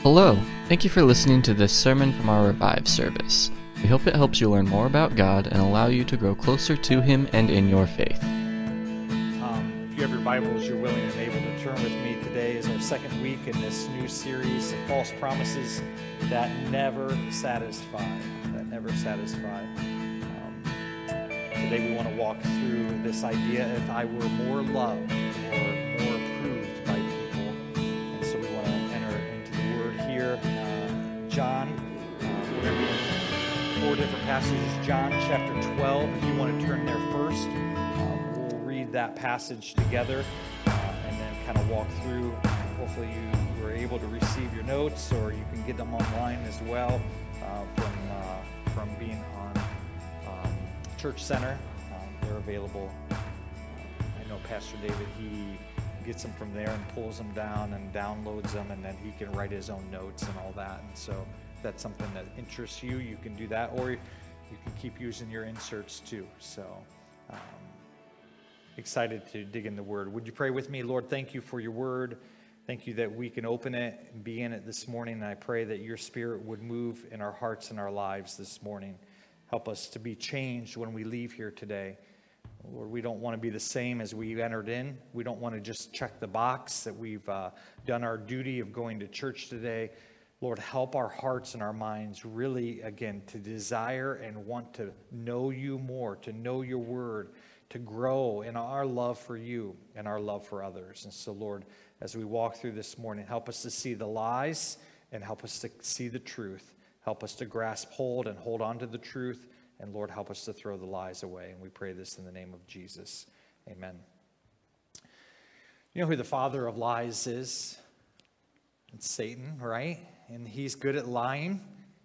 Hello, thank you for listening to this sermon from our Revive service. We hope it helps you learn more about God and allow you to grow closer to Him and in your faith. If you have your Bibles, you're willing and able to turn with me. Today is our second week in this new series of false promises that never satisfy. Today we want to walk through this idea: if I were more loved or more approved by people. And so we want to enter into the Word here. John, we're going to be in 4 different passages. John chapter 12, if you want to turn there first. We'll read that passage together and then kind of walk through. Hopefully you were able to receive your notes, or you can get them online as well from being on Church Center. They're available. I know Pastor David, he gets them from there and pulls them down and downloads them, and then he can write his own notes and all that. And so if that's something that interests you, you can do that, or you can keep using your inserts too. So excited to dig in the Word. Would you pray with me? Lord, thank you for your Word. Thank you that we can open it and be in it this morning. And I pray that your Spirit would move in our hearts and our lives this morning. Help us to be changed when we leave here today. Lord, we don't want to be the same as we entered in. We don't want to just check the box that we've done our duty of going to church today. Lord, help our hearts and our minds really, again, to desire and want to know you more, to know your word, to grow in our love for you and our love for others. And so, Lord, as we walk through this morning, help us to see the lies and help us to see the truth. Help us to grasp hold and hold on to the truth. And Lord, help us to throw the lies away. And we pray this in the name of Jesus. Amen. You know who the father of lies is? It's Satan, right? And he's good at lying.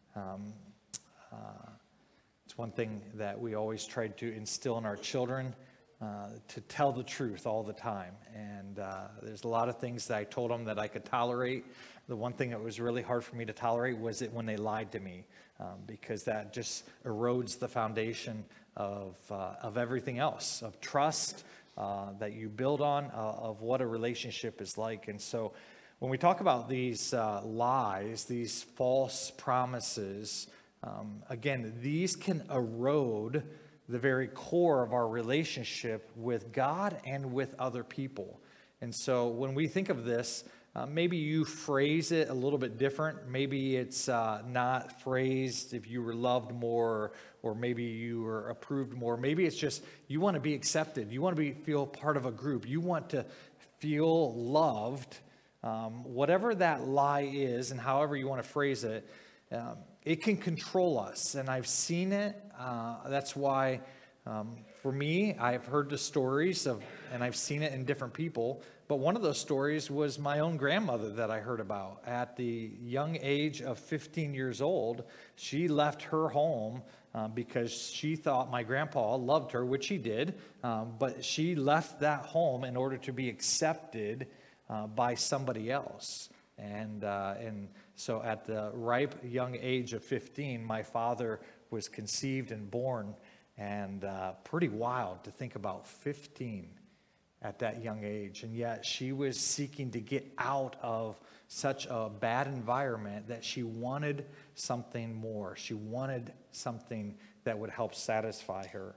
It's one thing that we always try to instill in our children, to tell the truth all the time. And there's a lot of things that I told them that I could tolerate. The one thing that was really hard for me to tolerate was it when they lied to me, because that just erodes the foundation of everything else, of trust that you build on, of what a relationship is like. And so when we talk about these lies, these false promises, again, these can erode the very core of our relationship with God and with other people. And so when we think of this, maybe you phrase it a little bit different. Maybe it's not phrased if you were loved more, or maybe you were approved more. Maybe it's just you want to be accepted. You want to feel part of a group. You want to feel loved. Whatever that lie is and however you want to phrase it, it can control us. And I've seen it. That's why, for me, I've heard the stories of, and I've seen it in different people. But one of those stories was my own grandmother that I heard about. At the young age of 15 years old, she left her home because she thought my grandpa loved her, which he did. But she left that home in order to be accepted by somebody else. And so at the ripe young age of 15, my father was conceived and born. And pretty wild to think about 15 at that young age. And yet she was seeking to get out of such a bad environment that she wanted something more. She wanted something that would help satisfy her.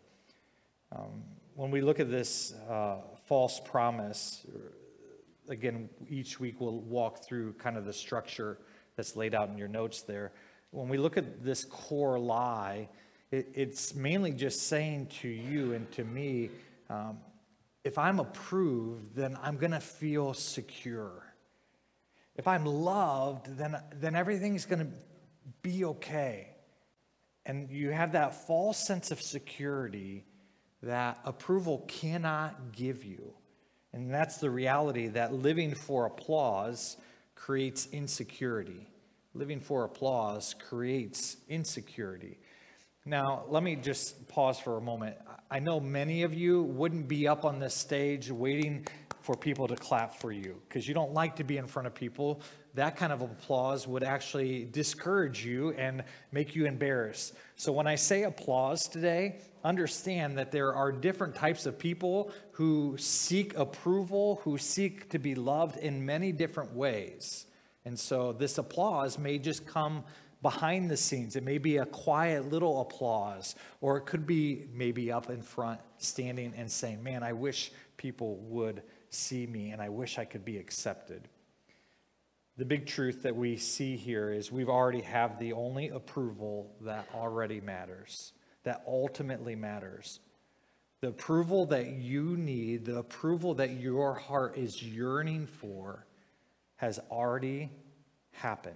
When we look at this false promise, again, each week we'll walk through kind of the structure that's laid out in your notes there. When we look at this core lie, it's mainly just saying to you and to me, if I'm approved, then I'm going to feel secure. If I'm loved, then everything's going to be okay. And you have that false sense of security that approval cannot give you. And that's the reality, that living for applause creates insecurity. Living for applause creates insecurity. Now, let me just pause for a moment. I know many of you wouldn't be up on this stage waiting for people to clap for you because you don't like to be in front of people. That kind of applause would actually discourage you and make you embarrassed. So when I say applause today, understand that there are different types of people who seek approval, who seek to be loved in many different ways. And so this applause may just come behind the scenes. It may be a quiet little applause, or it could be maybe up in front, standing and saying, man, I wish people would see me, and I wish I could be accepted. The big truth that we see here is we've already have the only approval that already matters, that ultimately matters. The approval that you need, the approval that your heart is yearning for, has already happened.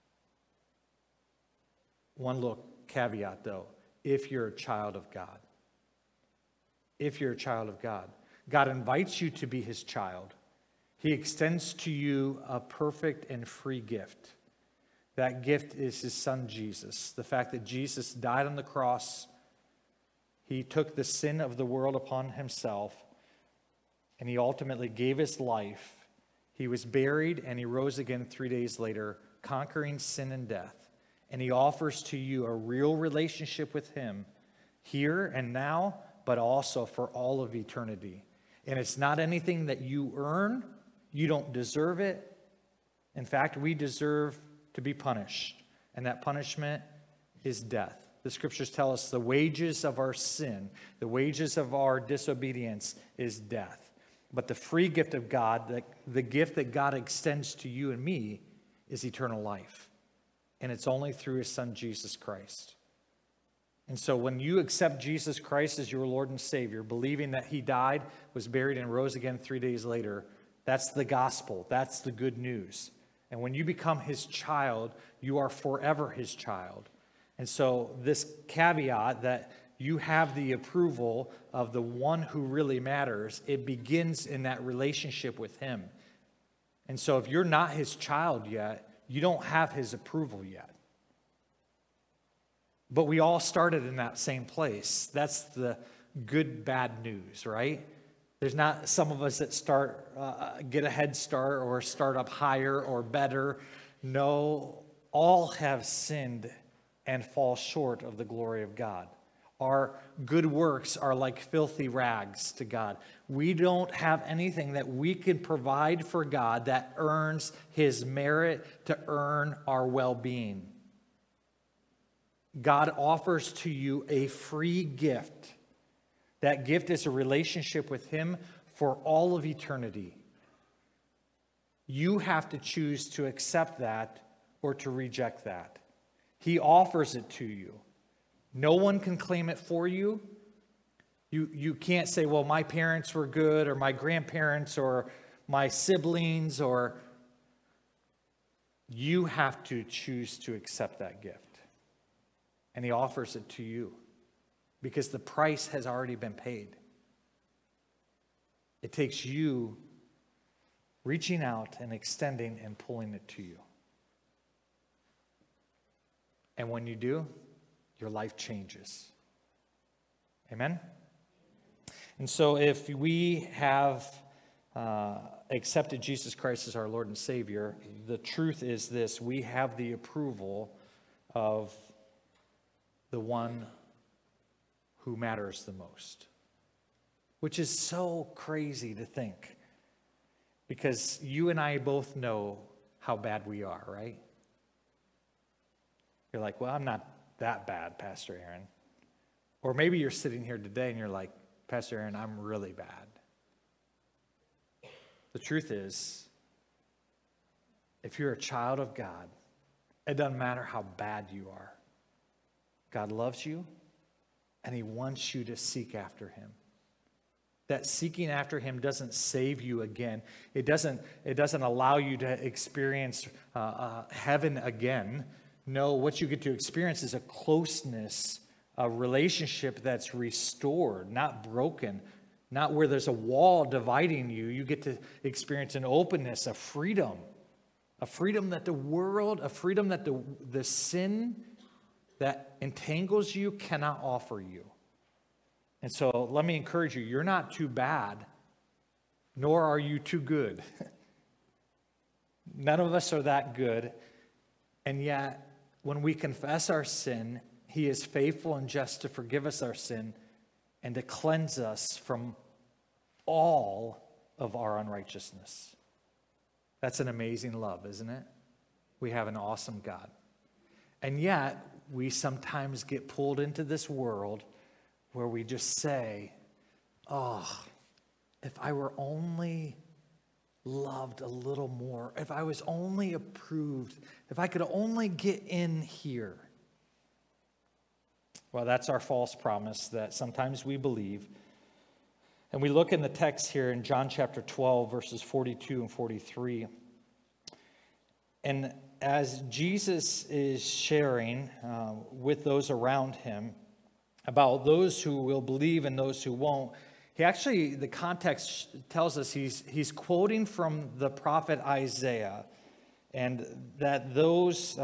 One little caveat, though, if you're a child of God. If you're a child of God. God invites you to be his child. He extends to you a perfect and free gift. That gift is his son, Jesus. The fact that Jesus died on the cross, he took the sin of the world upon himself, and he ultimately gave his life. He was buried, and he rose again 3 days later, conquering sin and death. And he offers to you a real relationship with him here and now, but also for all of eternity. And it's not anything that you earn. You don't deserve it. In fact, we deserve to be punished. And that punishment is death. The scriptures tell us the wages of our sin, the wages of our disobedience is death. But the free gift of God, the gift that God extends to you and me, is eternal life. And it's only through his son, Jesus Christ. And so when you accept Jesus Christ as your Lord and Savior, believing that he died, was buried, and rose again 3 days later, that's the gospel. That's the good news. And when you become his child, you are forever his child. And so this caveat that you have the approval of the one who really matters, it begins in that relationship with him. And so if you're not his child yet, you don't have his approval yet. But we all started in that same place. That's the good, bad news, right? There's not some of us that get a head start or start up higher or better. No, all have sinned and fall short of the glory of God. Our good works are like filthy rags to God. We don't have anything that we can provide for God that earns his merit to earn our well-being. God offers to you a free gift. That gift is a relationship with him for all of eternity. You have to choose to accept that or to reject that. He offers it to you. No one can claim it for you. You can't say, well, my parents were good, or my grandparents, or my siblings, or you have to choose to accept that gift. And he offers it to you because the price has already been paid. It takes you reaching out and extending and pulling it to you. And when you do, your life changes. Amen? And so if we have accepted Jesus Christ as our Lord and Savior, the truth is this: we have the approval of the one who matters the most. Which is so crazy to think. Because you and I both know how bad we are, right? You're like, well, I'm not that bad, Pastor Aaron. Or maybe you're sitting here today and you're like, Pastor Aaron, I'm really bad. The truth is, if you're a child of God, it doesn't matter how bad you are. God loves you, and he wants you to seek after him. That seeking after him doesn't save you again. It doesn't allow you to experience heaven again. No, what you get to experience is a closeness, a relationship that's restored, not broken, not where there's a wall dividing you. You get to experience an openness, a freedom that the world, a freedom that the sin that entangles you cannot offer you. And so let me encourage you, you're not too bad, nor are you too good. None of us are that good. And yet, when we confess our sin, he is faithful and just to forgive us our sin and to cleanse us from all of our unrighteousness. That's an amazing love, isn't it? we have an awesome God. And yet, we sometimes get pulled into this world where we just say, oh, if I were only loved a little more, if I was only approved, if I could only get in here. Well, that's our false promise that sometimes we believe. And we look in the text here in John chapter 12, verses 42 and 43. And as Jesus is sharing with those around him about those who will believe and those who won't, he actually, the context tells us he's quoting from the prophet Isaiah, and that those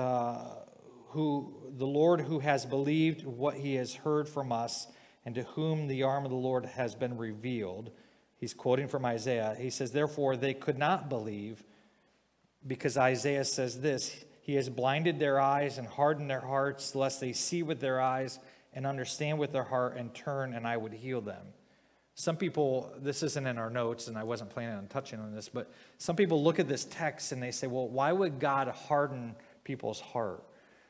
who the Lord who has believed what he has heard from us, and to whom the arm of the Lord has been revealed. He's quoting from Isaiah. He says, therefore they could not believe, because Isaiah says this, he has blinded their eyes and hardened their hearts, lest they see with their eyes and understand with their heart and turn, and I would heal them. Some people, this isn't in our notes, and I wasn't planning on touching on this, but some people look at this text and they say, well, why would God harden people's heart?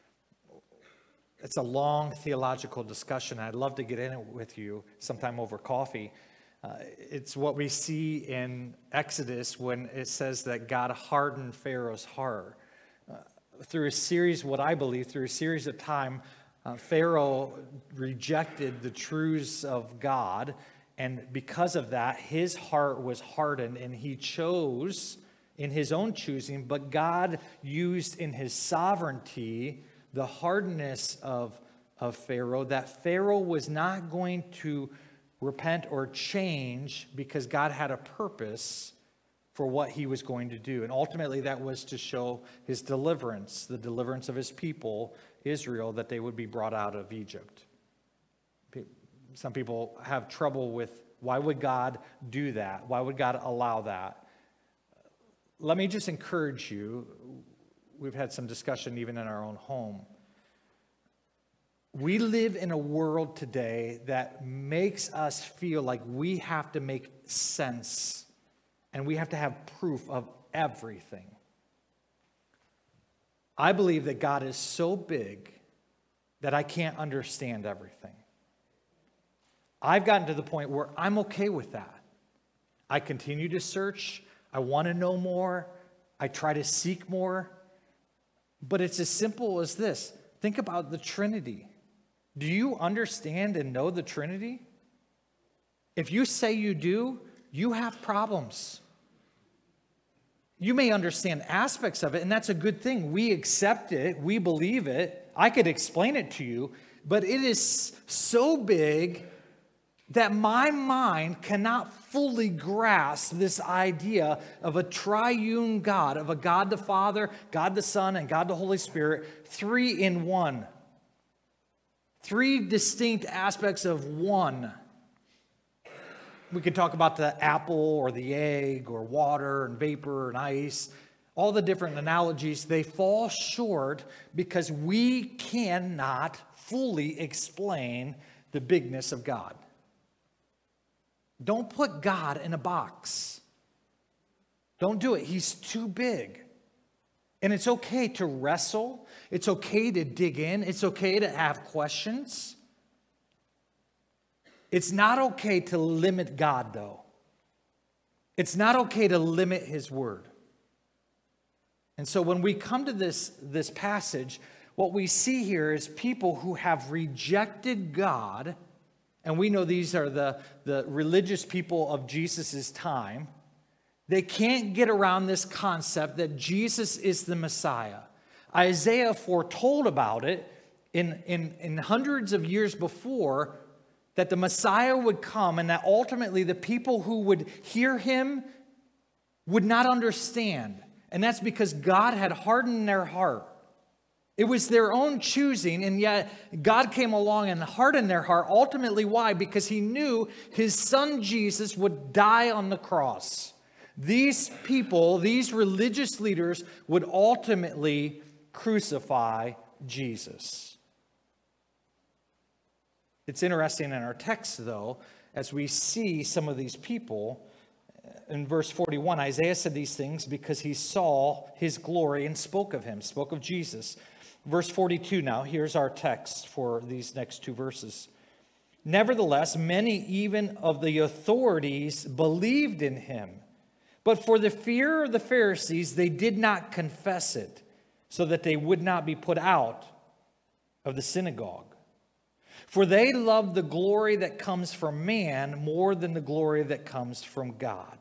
It's a long theological discussion. I'd love to get in it with you sometime over coffee. It's what we see in Exodus when it says that God hardened Pharaoh's heart. Through a series, what I believe, through a series of time, Pharaoh rejected the truths of God, and because of that, his heart was hardened, and he chose in his own choosing, but God used in his sovereignty the hardness of Pharaoh, that Pharaoh was not going to repent or change because God had a purpose for what he was going to do. And ultimately that was to show his deliverance, the deliverance of his people, Israel, that they would be brought out of Egypt. Some people have trouble with, why would God do that? Why would God allow that? Let me just encourage you. We've had some discussion even in our own home. We live in a world today that makes us feel like we have to make sense and we have to have proof of everything. I believe that God is so big that I can't understand everything. I've gotten to the point where I'm okay with that. I continue to search. I want to know more. I try to seek more. But it's as simple as this. Think about the Trinity. Do you understand and know the Trinity? If you say you do, you have problems. You may understand aspects of it, and that's a good thing. We accept it. We believe it. I could explain it to you, but it is so big that my mind cannot fully grasp this idea of a triune God, of a God the Father, God the Son, and God the Holy Spirit, three in one. Three distinct aspects of one. We could talk about the apple or the egg or water and vapor and ice, all the different analogies. They fall short because we cannot fully explain the bigness of God. Don't put God in a box. Don't do it. He's too big. And it's okay to wrestle. It's okay to dig in. It's okay to have questions. It's not okay to limit God, though. It's not okay to limit His word. And so when we come to this passage, what we see here is people who have rejected God. And we know these are the religious people of Jesus' time. They can't get around this concept that Jesus is the Messiah. Isaiah foretold about it in hundreds of years before, that the Messiah would come and that ultimately the people who would hear him would not understand. And that's because God had hardened their heart. It was their own choosing, and yet God came along and hardened their heart. Ultimately, why? Because he knew his son Jesus would die on the cross. These people, these religious leaders, would ultimately crucify Jesus. It's interesting in our text, though, as we see some of these people, in verse 41, Isaiah said these things because he saw his glory and spoke of him, spoke of Jesus. Verse 42 now, here's our text for these next two verses. Nevertheless, many even of the authorities believed in him, but for the fear of the Pharisees, they did not confess it, so that they would not be put out of the synagogue. For they loved the glory that comes from man more than the glory that comes from God.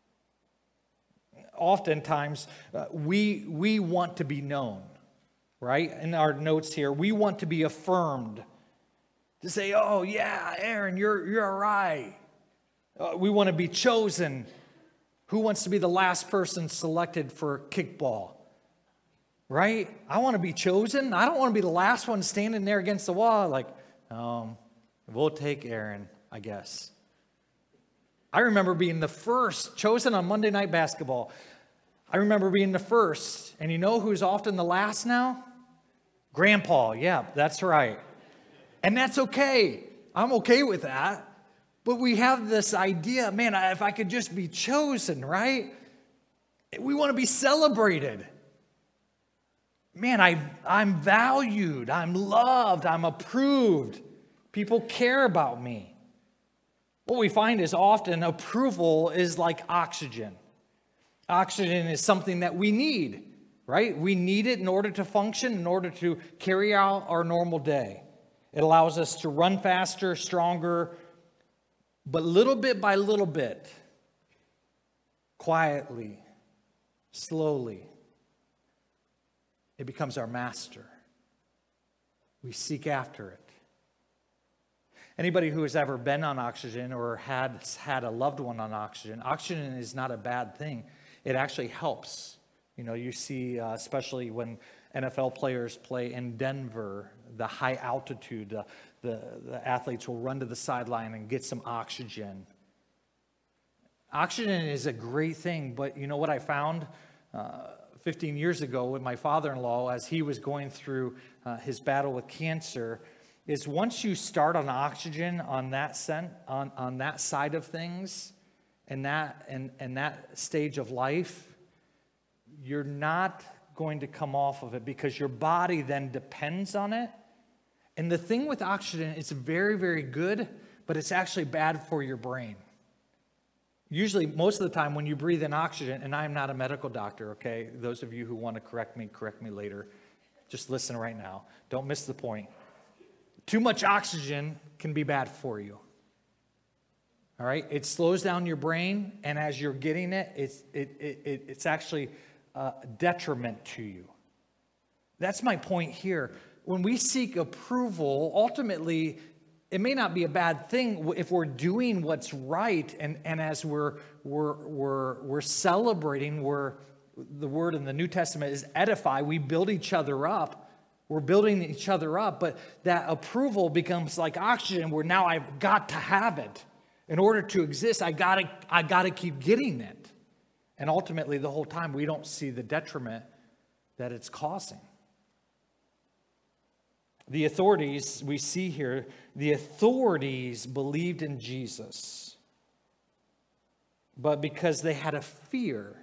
Oftentimes, we want to be known, right? In our notes here, we want to be affirmed. To say, oh yeah, Aaron, you're all right. We want to be chosen. Who wants to be the last person selected for kickball? Right? I want to be chosen. I don't want to be the last one standing there against the wall like, we'll take Aaron, I guess. I remember being the first chosen on Monday Night Basketball. I remember being the first. And you know who's often the last now? Grandpa. Yeah, that's right. And that's okay. I'm okay with that. But we have this idea, man, if I could just be chosen, right? We want to be celebrated. Man, I'm valued. I'm loved. I'm approved. People care about me. What we find is often approval is like oxygen. Oxygen is something that we need, right? We need it in order to function, in order to carry out our normal day. It allows us to run faster, stronger, but little bit by little bit, quietly, slowly, it becomes our master. We seek after it. Anybody who has ever been on oxygen or has had a loved one on oxygen is not a bad thing. It actually helps. You know, you see, especially when NFL players play in Denver, the high altitude, the athletes will run to the sideline and get some oxygen. Oxygen is a great thing, but you know what I found 15 years ago with my father-in-law as he was going through his battle with cancer is once you start on oxygen on that side of things and that stage of life, you're not going to come off of it because your body then depends on it. And the thing with oxygen, it's very, very good, but it's actually bad for your brain. Usually, most of the time when you breathe in oxygen, and I'm not a medical doctor, okay? Those of you who want to correct me later. Just listen right now. Don't miss the point. Too much oxygen can be bad for you. All right? It slows down your brain, and as you're getting it, it's actually a detriment to you. That's my point here. When we seek approval, ultimately, it may not be a bad thing if we're doing what's right, and as we're celebrating, the word in the New Testament is edify. We build each other up. We're building each other up, but that approval becomes like oxygen, where now I've got to have it. In order to exist, I gotta keep getting it. And ultimately, the whole time, we don't see the detriment that it's causing. The authorities, we see here, the authorities believed in Jesus. But because they had a fear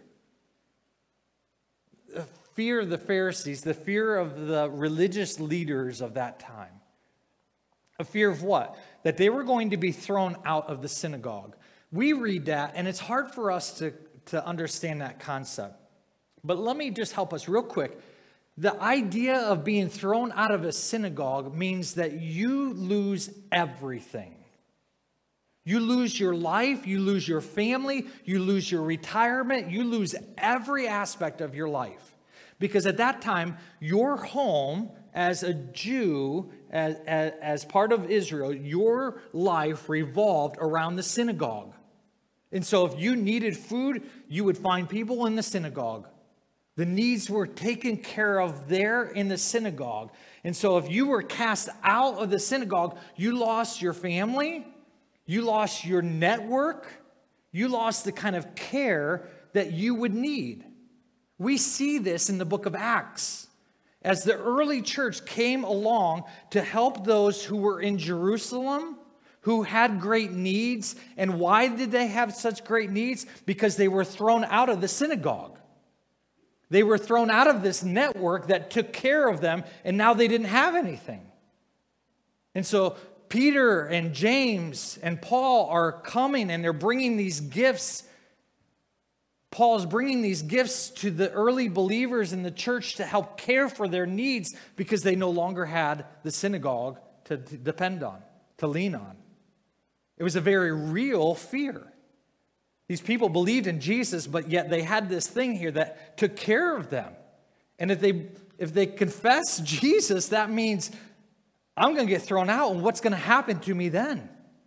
of the Pharisees, the fear of the religious leaders of that time. A fear of what? That they were going to be thrown out of the synagogue. We read that, and it's hard for us to understand that concept. But let me just help us real quick. The idea of being thrown out of a synagogue means that you lose everything. You lose your life, you lose your family, you lose your retirement, you lose every aspect of your life. Because at that time, your home as a Jew, as part of Israel, your life revolved around the synagogue. And so if you needed food, you would find people in the synagogue. The needs were taken care of there in the synagogue. And so if you were cast out of the synagogue, you lost your family, you lost your network, you lost the kind of care that you would need. We see this in the book of Acts. As the early church came along to help those who were in Jerusalem, who had great needs. And why did they have such great needs? Because they were thrown out of the synagogue. They were thrown out of this network that took care of them, and now they didn't have anything. And so Peter and James and Paul are coming, and they're bringing these gifts. Paul's bringing these gifts to the early believers in the church to help care for their needs because they no longer had the synagogue to depend on, to lean on. It was a very real fear. These people believed in Jesus, but yet they had this thing here that took care of them. And if they confess Jesus, that means I'm going to get thrown out, and what's going to happen to me then?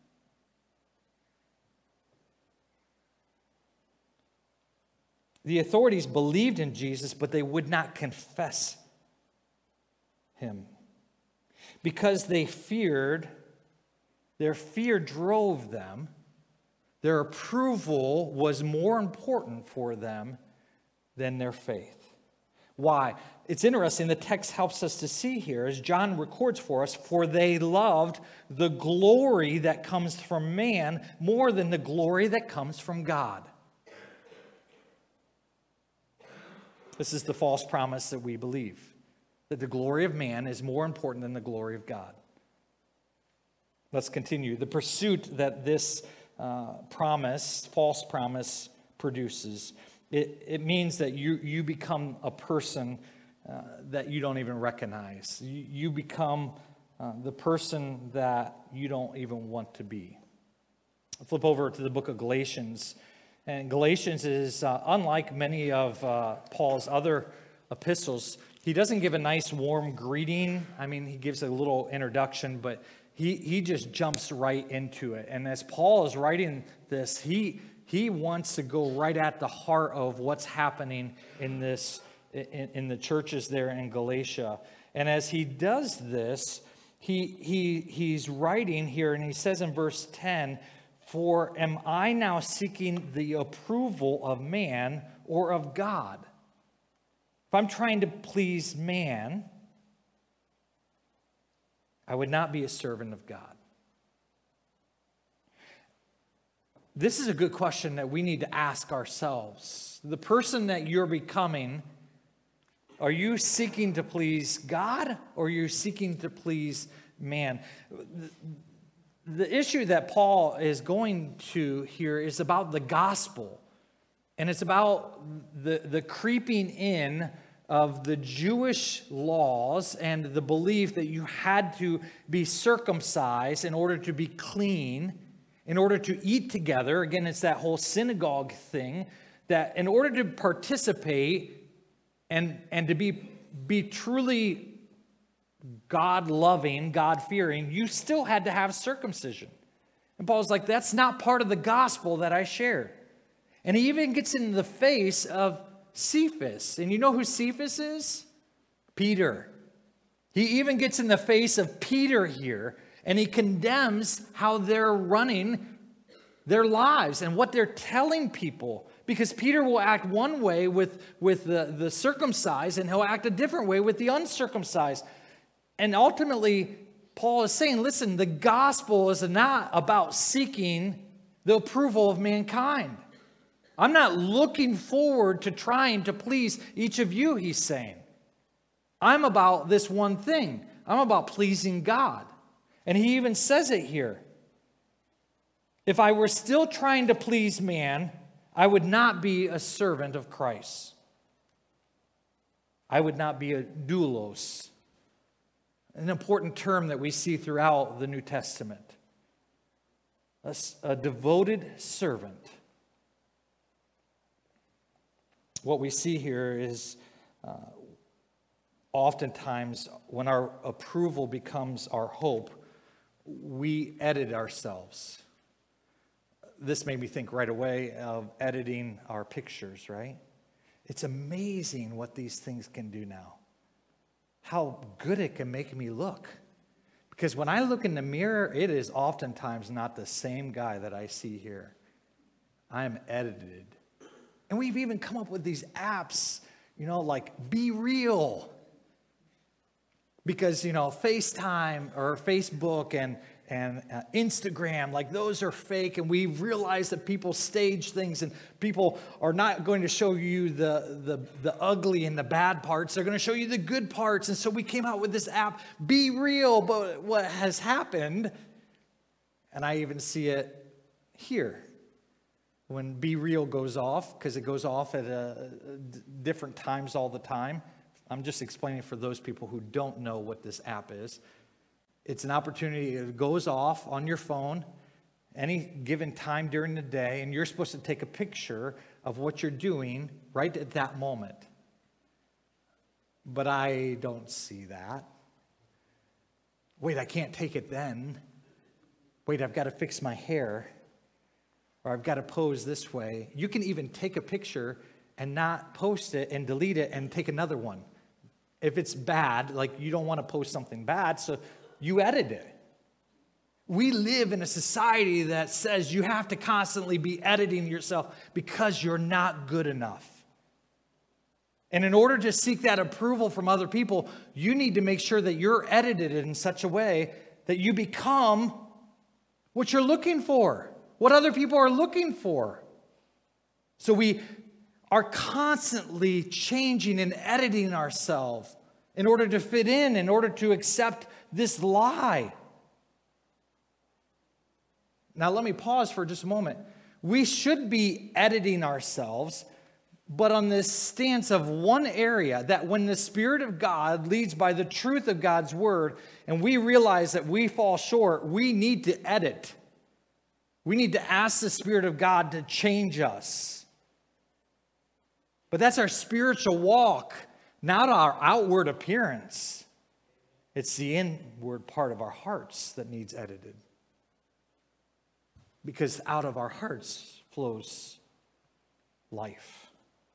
The authorities believed in Jesus, but they would not confess him. Because they feared, their fear drove them. Their approval was more important for them than their faith. Why? It's interesting, the text helps us to see here, as John records for us, for they loved the glory that comes from man more than the glory that comes from God. This is the false promise that we believe, that the glory of man is more important than the glory of God. Let's continue. The pursuit that this false promise produces, it means that you become a person that you don't even recognize. You become the person that you don't even want to be. Flip over to the book of Galatians. And Galatians is unlike many of Paul's other epistles. He doesn't give a nice warm greeting. I mean, he gives a little introduction, but he just jumps right into it. And as Paul is writing this, he wants to go right at the heart of what's happening in the churches there in Galatia. And as he does this, he's writing here, and he says in verse 10, "For am I now seeking the approval of man or of God? If I'm trying to please man, I would not be a servant of God." This is a good question that we need to ask ourselves. The person that you're becoming, are you seeking to please God or are you seeking to please man? The issue that Paul is going to here is about the gospel. And it's about the creeping in of the Jewish laws and the belief that you had to be circumcised in order to be clean, in order to eat together. Again, it's that whole synagogue thing, that in order to participate and to be truly God-loving, God-fearing, you still had to have circumcision. And Paul's like, that's not part of the gospel that I share. And he even gets in the face of Cephas. And you know who Cephas is? Peter. He even gets in the face of Peter here, and he condemns how they're running their lives and what they're telling people. Because Peter will act one way with the circumcised, and he'll act a different way with the uncircumcised. And ultimately, Paul is saying, listen, the gospel is not about seeking the approval of mankind. I'm not looking forward to trying to please each of you, he's saying. I'm about this one thing. I'm about pleasing God. And he even says it here. If I were still trying to please man, I would not be a servant of Christ. I would not be a doulos. An important term that we see throughout the New Testament. A devoted servant. What we see here is oftentimes when our approval becomes our hope, we edit ourselves. This made me think right away of editing our pictures, right? It's amazing what these things can do now. How good it can make me look. Because when I look in the mirror, it is oftentimes not the same guy that I see here. I am edited. And we've even come up with these apps, like Be Real. Because, FaceTime or Facebook Instagram, like those are fake, and we realize that people stage things, and people are not going to show you the ugly and the bad parts. They're going to show you the good parts. And so we came out with this app, Be Real. But what has happened, and I even see it here, when Be Real goes off, because it goes off at different times all the time. I'm just explaining for those people who don't know what this app is. It's an opportunity. It goes off on your phone any given time during the day, and you're supposed to take a picture of what you're doing right at that moment. But I don't see that. Wait, I can't take it then. Wait, I've got to fix my hair. Or I've got to pose this way. You can even take a picture and not post it and delete it and take another one. If it's bad, like you don't want to post something bad, so you edit it. We live in a society that says you have to constantly be editing yourself because you're not good enough. And in order to seek that approval from other people, you need to make sure that you're edited in such a way that you become what you're looking for, what other people are looking for. So we are constantly changing and editing ourselves in order to fit in order to accept this lie. Now let me pause for just a moment. We should be editing ourselves, but on this stance of one area, that when the Spirit of God leads by the truth of God's Word, and we realize that we fall short, we need to edit. We need to ask the Spirit of God to change us. But that's our spiritual walk, not our outward appearance. It's the inward part of our hearts that needs edited. Because out of our hearts flows life.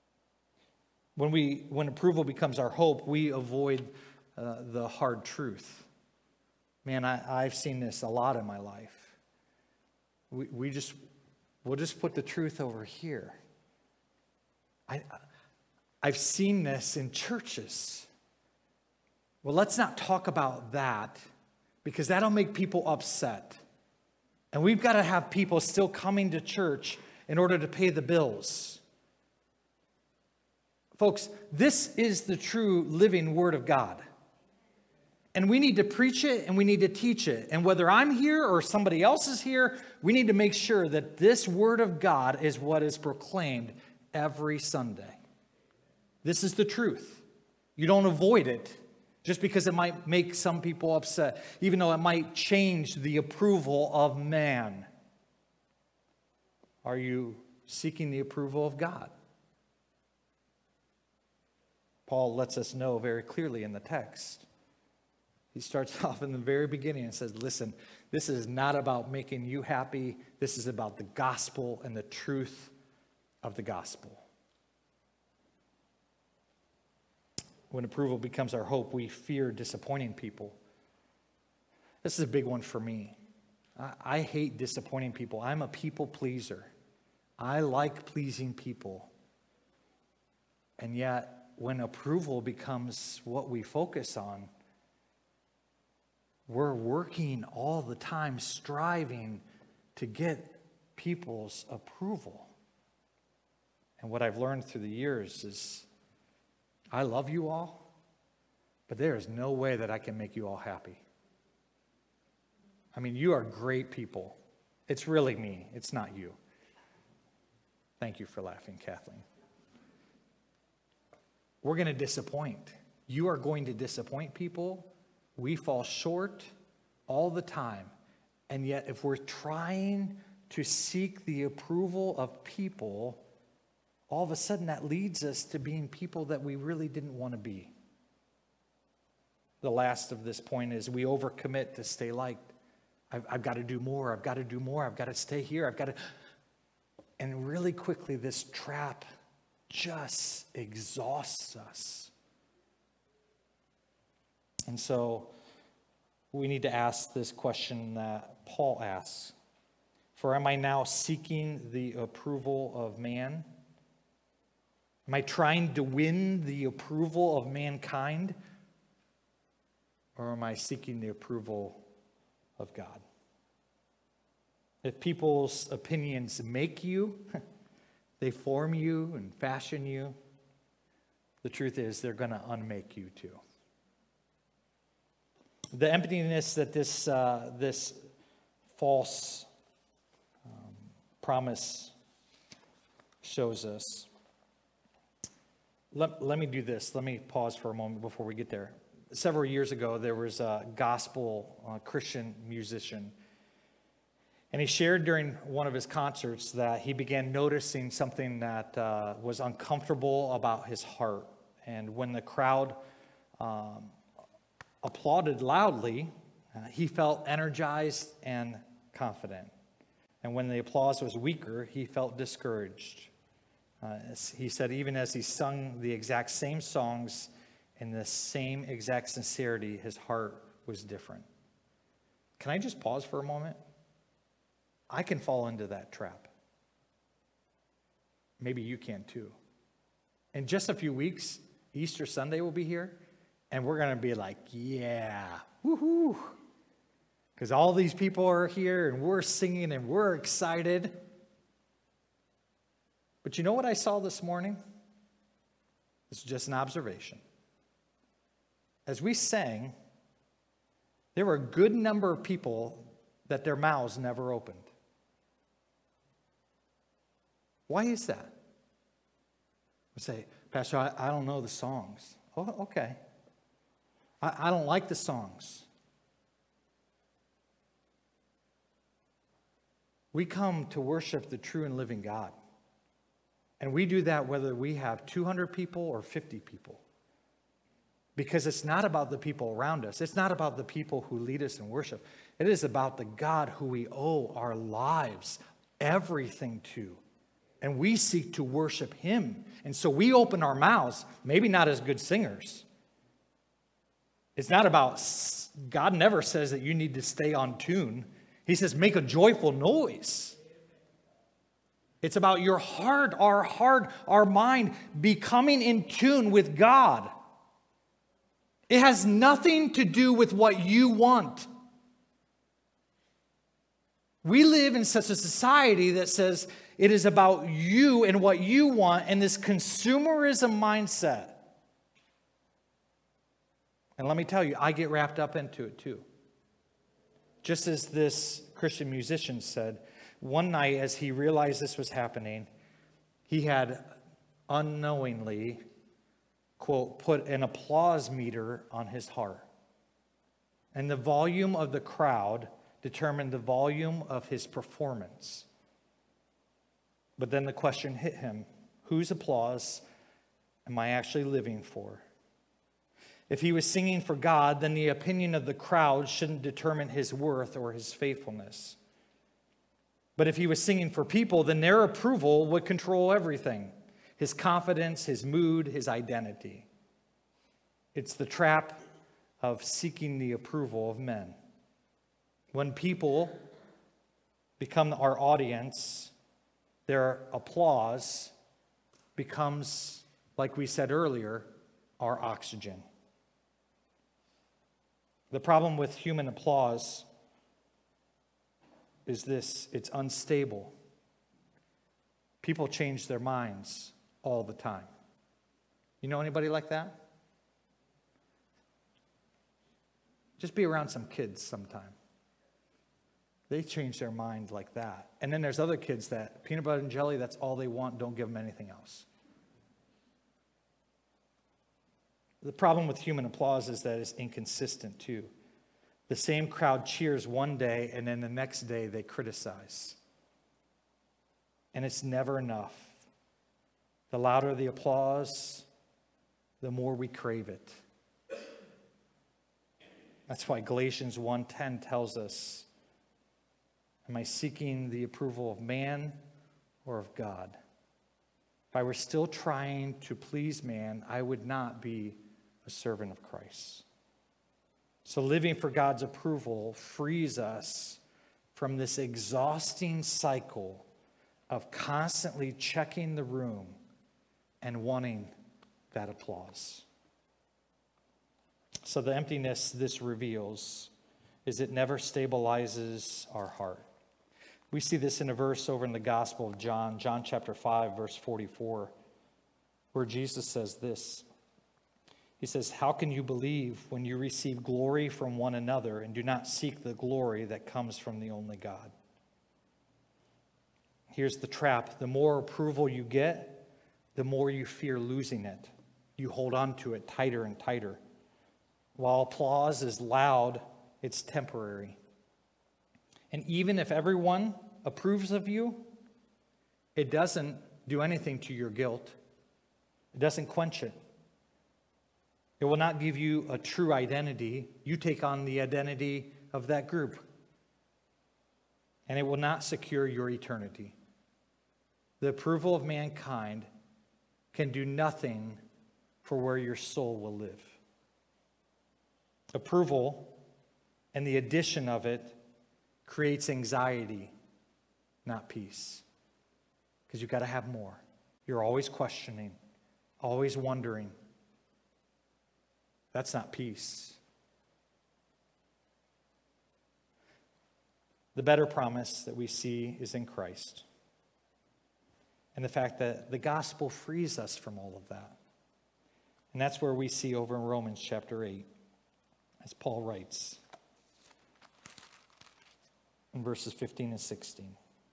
When approval becomes our hope, we avoid the hard truth. Man, I've seen this a lot in my life. We'll just put the truth over here. I've seen this in churches. Well, let's not talk about that because that'll make people upset. And we've got to have people still coming to church in order to pay the bills. Folks, this is the true living Word of God. And we need to preach it and we need to teach it. And whether I'm here or somebody else is here, we need to make sure that this Word of God is what is proclaimed every Sunday. This is the truth. You don't avoid it just because it might make some people upset, even though it might change the approval of man. Are you seeking the approval of God? Paul lets us know very clearly in the text. He starts off in the very beginning and says, listen, this is not about making you happy. This is about the gospel and the truth of the gospel. When approval becomes our hope, we fear disappointing people. This is a big one for me. I hate disappointing people. I'm a people pleaser. I like pleasing people. And yet, when approval becomes what we focus on, we're working all the time, striving to get people's approval. And what I've learned through the years is, I love you all, but there is no way that I can make you all happy. I mean, you are great people. It's really me. It's not you. Thank you for laughing, Kathleen. We're going to disappoint. You are going to disappoint people. We fall short all the time. And yet, if we're trying to seek the approval of people, all of a sudden that leads us to being people that we really didn't want to be. The last of this point is we overcommit to stay liked. I've got to do more. I've got to do more. I've got to stay here. I've got to. And really quickly, this trap just exhausts us. And so we need to ask this question that Paul asks. For am I now seeking the approval of man? Am I trying to win the approval of mankind? Or am I seeking the approval of God? If people's opinions make you, they form you and fashion you, the truth is they're going to unmake you too. The emptiness that this false promise shows us. Let me do this. Let me pause for a moment before we get there. Several years ago, there was a gospel Christian musician. And he shared during one of his concerts that he began noticing something that was uncomfortable about his heart. And when the crowd applauded loudly, he felt energized and confident. And when the applause was weaker, he felt discouraged. He said even as he sung the exact same songs in the same exact sincerity, his heart was different. Can I just pause for a moment? I can fall into that trap. Maybe you can too. In just a few weeks, Easter Sunday will be here, and we're going to be like, yeah, woohoo. Because all these people are here, and we're singing, and we're excited. But you know what I saw this morning? It's just an observation. As we sang, there were a good number of people that their mouths never opened. Why is that? We say, Pastor, I don't know the songs. Oh, okay. I don't like the songs. We come to worship the true and living God. And we do that whether we have 200 people or 50 people. Because it's not about the people around us. It's not about the people who lead us in worship. It is about the God who we owe our lives, everything to. And we seek to worship him. And so we open our mouths, maybe not as good singers. It's not about, God never says that you need to stay on tune. He says, make a joyful noise. It's about your heart, our mind becoming in tune with God. It has nothing to do with what you want. We live in such a society that says it is about you and what you want and this consumerism mindset. And let me tell you, I get wrapped up into it too. Just as this Christian musician said, one night as he realized this was happening, he had unknowingly, quote, put an applause meter on his heart. And the volume of the crowd determined the volume of his performance. But then the question hit him, whose applause am I actually living for? If he was singing for God, then the opinion of the crowd shouldn't determine his worth or his faithfulness. But if he was singing for people, then their approval would control everything. His confidence, his mood, his identity. It's the trap of seeking the approval of men. When people become our audience, their applause becomes, like we said earlier, our oxygen. The problem with human applause is this: it's unstable. People change their minds all the time. You know anybody like that? Just be around some kids sometime. They change their mind like that. And then there's other kids that peanut butter and jelly, that's all they want. Don't give them anything else. The problem with human applause is that it's inconsistent too. The same crowd cheers one day and then the next day they criticize. And it's never enough. The louder the applause, the more we crave it. That's why Galatians 1:10 tells us, am I seeking the approval of man or of God? If I were still trying to please man, I would not be a servant of Christ. So living for God's approval frees us from this exhausting cycle of constantly checking the room and wanting that applause. So the emptiness this reveals is it never stabilizes our heart. We see this in a verse over in the Gospel of John, John chapter 5, verse 44, where Jesus says this. He says, "How can you believe when you receive glory from one another and do not seek the glory that comes from the only God?" Here's the trap. The more approval you get, the more you fear losing it. You hold on to it tighter and tighter. While applause is loud, it's temporary. And even if everyone approves of you, it doesn't do anything to your guilt. It doesn't quench it. It will not give you a true identity. You take on the identity of that group. And it will not secure your eternity. The approval of mankind can do nothing for where your soul will live. Approval and the addition of it creates anxiety, not peace. Because you've got to have more. You're always questioning, always wondering. That's not peace. The better promise that we see is in Christ. And the fact that the gospel frees us from all of that. And that's where we see over in Romans chapter 8, as Paul writes in verses 15 and 16.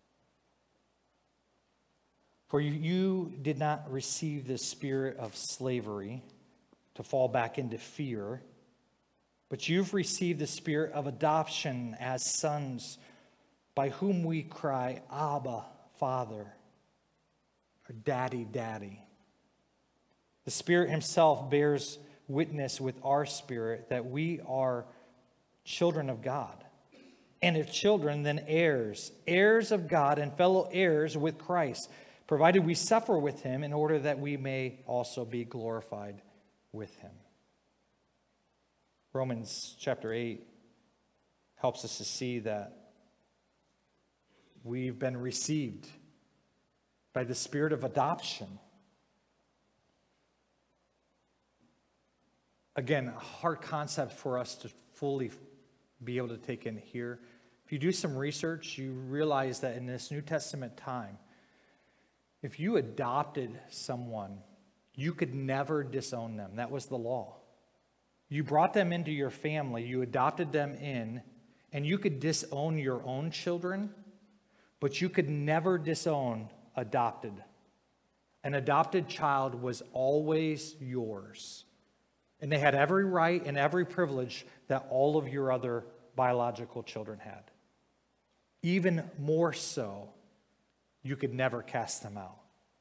"For you did not receive the spirit of slavery to fall back into fear, but you've received the spirit of adoption as sons, by whom we cry, 'Abba, Father,' or 'Daddy, Daddy.' The Spirit himself bears witness with our spirit that we are children of God. And if children, then heirs, heirs of God and fellow heirs with Christ, provided we suffer with him in order that we may also be glorified with him." Romans chapter 8 helps us to see that we've been received by the spirit of adoption. Again, a hard concept for us to fully be able to take in here. If you do some research, you realize that in this New Testament time, if you adopted someone, you could never disown them. That was the law. You brought them into your family, you adopted them in, and you could disown your own children, but you could never disown adopted. An adopted child was always yours. And they had every right and every privilege that all of your other biological children had. Even more so, you could never cast them out.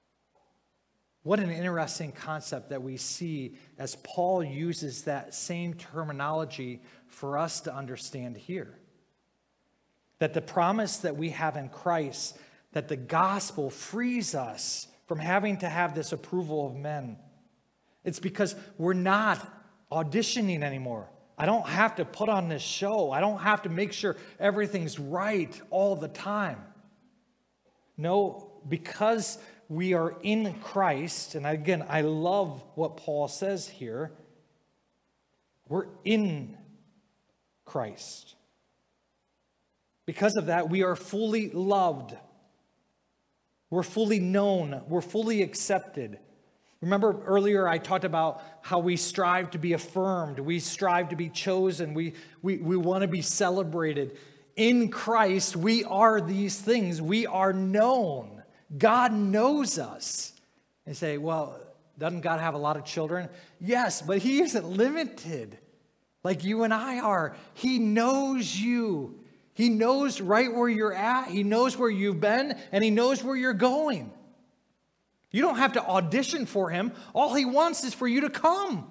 What an interesting concept that we see as Paul uses that same terminology for us to understand here. That the promise that we have in Christ, that the gospel frees us from having to have this approval of men. It's because we're not auditioning anymore. I don't have to put on this show. I don't have to make sure everything's right all the time. No, because we are in Christ, and again, I love what Paul says here. We're in Christ. Because of that, we are fully loved. We're fully known. We're fully accepted. Remember earlier I talked about how we strive to be affirmed. We strive to be chosen. We want to be celebrated. In Christ, we are these things. We are known. God knows us. They say, well, doesn't God have a lot of children? Yes, but he isn't limited like you and I are. He knows you. He knows right where you're at. He knows where you've been, and he knows where you're going. You don't have to audition for him. All he wants is for you to come.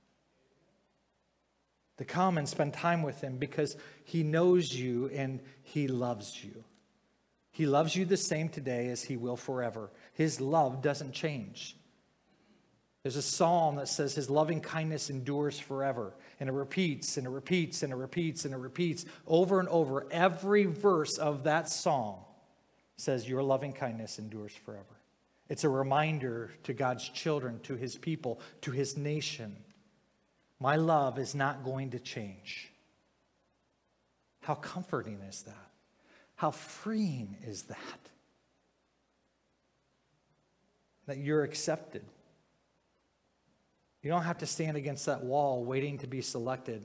To come and spend time with him because he knows you and he loves you. He loves you the same today as he will forever. His love doesn't change. There's a psalm that says his loving kindness endures forever. And it repeats and it repeats and it repeats and it repeats over and over. Every verse of that psalm says your loving kindness endures forever. It's a reminder to God's children, to his people, to his nation. My love is not going to change. How comforting is that? How freeing is that? That you're accepted. You don't have to stand against that wall waiting to be selected.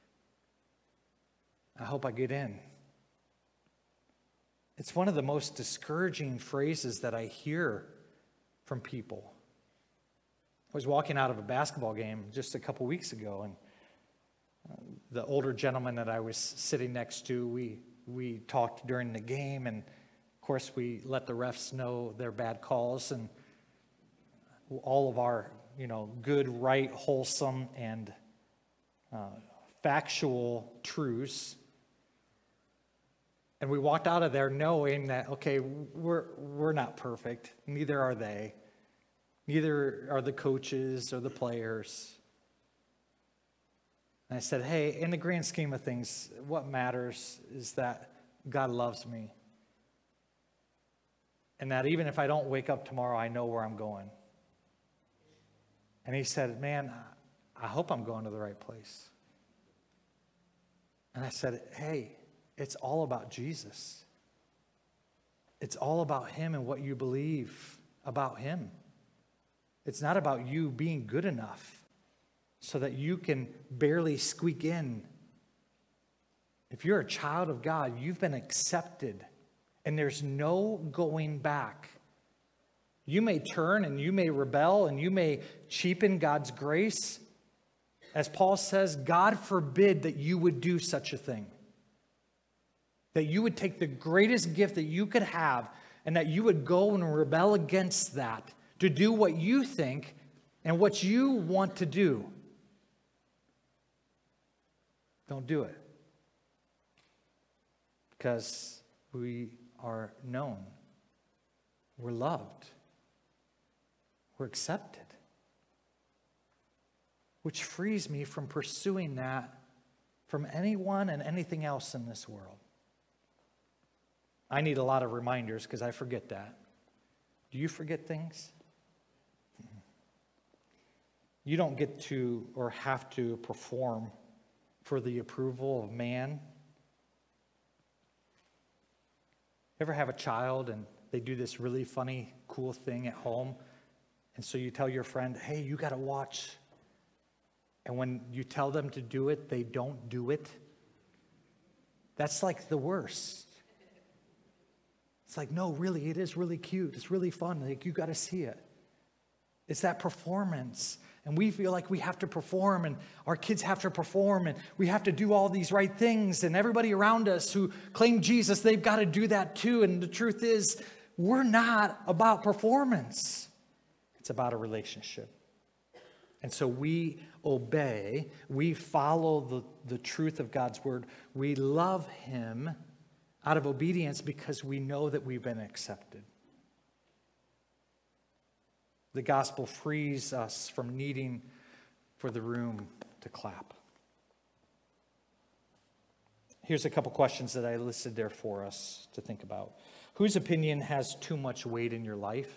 I hope I get in. It's one of the most discouraging phrases that I hear from people. I was walking out of a basketball game just a couple weeks ago, and the older gentleman that I was sitting next to, we talked during the game, and of course we let the refs know their bad calls and all of our, good, right, wholesome, and factual truths. And we walked out of there knowing that, okay, we're not perfect. Neither are they. Neither are the coaches or the players. And I said, hey, in the grand scheme of things, what matters is that God loves me. And that even if I don't wake up tomorrow, I know where I'm going. And he said, man, I hope I'm going to the right place. And I said, hey, it's all about Jesus. It's all about him and what you believe about him. It's not about you being good enough so that you can barely squeak in. If you're a child of God, you've been accepted, and there's no going back. You may turn and you may rebel and you may cheapen God's grace. As Paul says, God forbid that you would do such a thing. That you would take the greatest gift that you could have and that you would go and rebel against that to do what you think and what you want to do. Don't do it. Because we are known. We're loved. We're accepted. Which frees me from pursuing that from anyone and anything else in this world. I need a lot of reminders because I forget that. Do you forget things? You don't get to or have to perform for the approval of man. Ever have a child and they do this really funny, cool thing at home? And so you tell your friend, hey, you got to watch. And when you tell them to do it, they don't do it. That's like the worst. It's like, no, really, it is really cute. It's really fun. Like, you got to see it. It's that performance. And we feel like we have to perform, and our kids have to perform, and we have to do all these right things. And everybody around us who claim Jesus, they've got to do that too. And the truth is, we're not about performance. It's about a relationship. And so we obey, we follow the truth of God's word. We love him out of obedience because we know that we've been accepted. The gospel frees us from needing for the room to clap. Here's a couple questions that I listed there for us to think about. Whose opinion has too much weight in your life?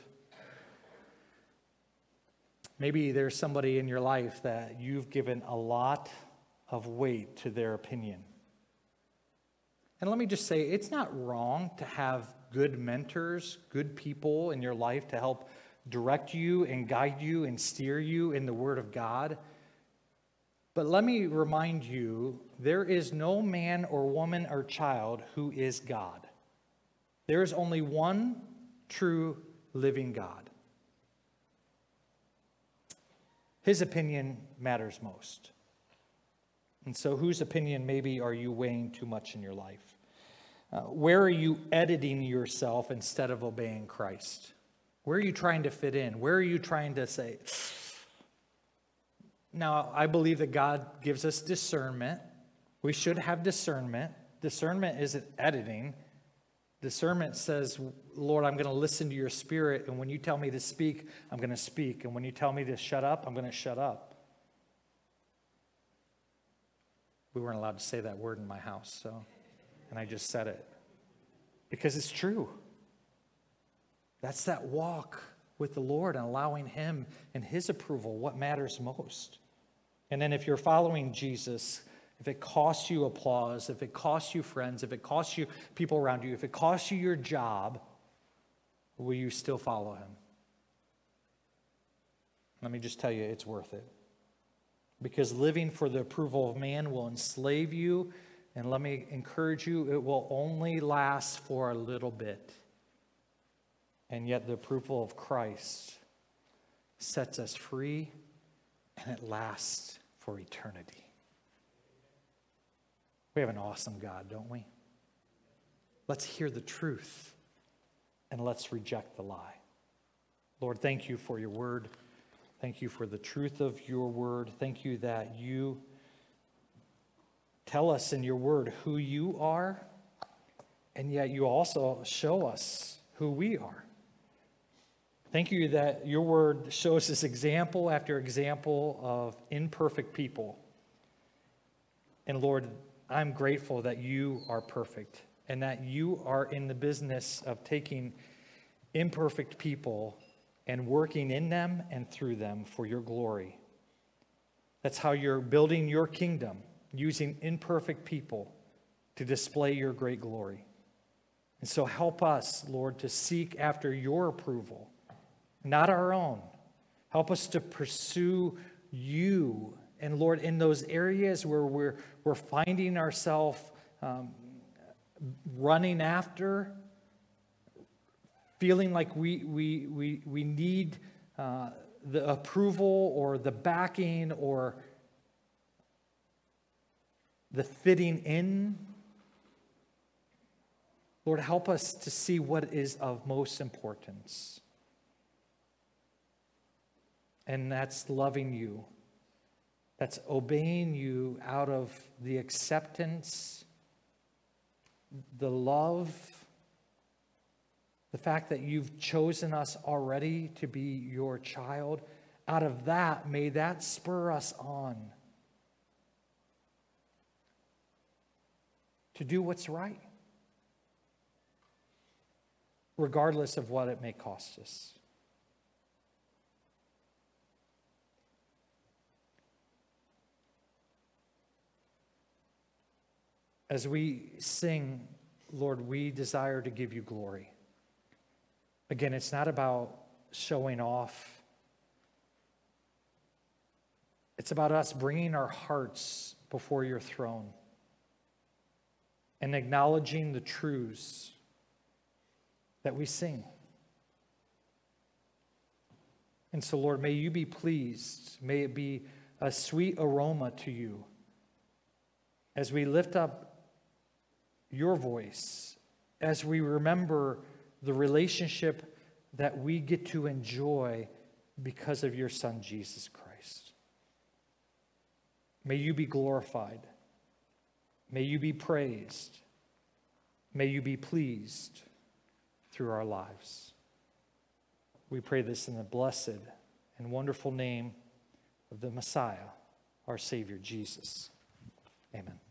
Maybe there's somebody in your life that you've given a lot of weight to their opinion. And let me just say, it's not wrong to have good mentors, good people in your life to help direct you and guide you and steer you in the Word of God. But let me remind you, there is no man or woman or child who is God. There is only one true living God. His opinion matters most. And so whose opinion maybe are you weighing too much in your life? Where are you editing yourself instead of obeying Christ? Where are you trying to fit in? Where are you trying to say? Now, I believe that God gives us discernment. We should have discernment. Discernment isn't editing. Discernment says, Lord, I'm going to listen to your spirit, and when you tell me to speak, I'm going to speak. And when you tell me to shut up, I'm going to shut up. We weren't allowed to say that word in my house, and I just said it. Because it's true. That's that walk with the Lord and allowing him and his approval, what matters most. And then if you're following Jesus, if it costs you applause, if it costs you friends, if it costs you people around you, if it costs you your job, will you still follow him? Let me just tell you, it's worth it. Because living for the approval of man will enslave you, and let me encourage you, it will only last for a little bit. And yet the approval of Christ sets us free, and it lasts for eternity. We have an awesome God, don't we? Let's hear the truth, and let's reject the lie. Lord, thank you for your word. Thank you for the truth of your word. Thank you that you tell us in your word who you are, and yet you also show us who we are. Thank you that your word shows us example after example of imperfect people. And Lord, I'm grateful that you are perfect and that you are in the business of taking imperfect people and working in them and through them for your glory. That's how you're building your kingdom, using imperfect people to display your great glory. And so help us, Lord, to seek after your approval, not our own. Help us to pursue you. And Lord, in those areas where we're finding ourselves running after, feeling like we need the approval or the backing or the fitting in, Lord, help us to see what is of most importance. And that's loving you. That's obeying you out of the acceptance, the love, the fact that you've chosen us already to be your child. Out of that, may that spur us on to do what's right, regardless of what it may cost us. As we sing, Lord, we desire to give you glory. Again, it's not about showing off. It's about us bringing our hearts before your throne and acknowledging the truths that we sing. And so, Lord, may you be pleased. May it be a sweet aroma to you as we lift up your voice, as we remember the relationship that we get to enjoy because of your Son, Jesus Christ. May you be glorified. May you be praised. May you be pleased through our lives. We pray this in the blessed and wonderful name of the Messiah, our Savior, Jesus. Amen.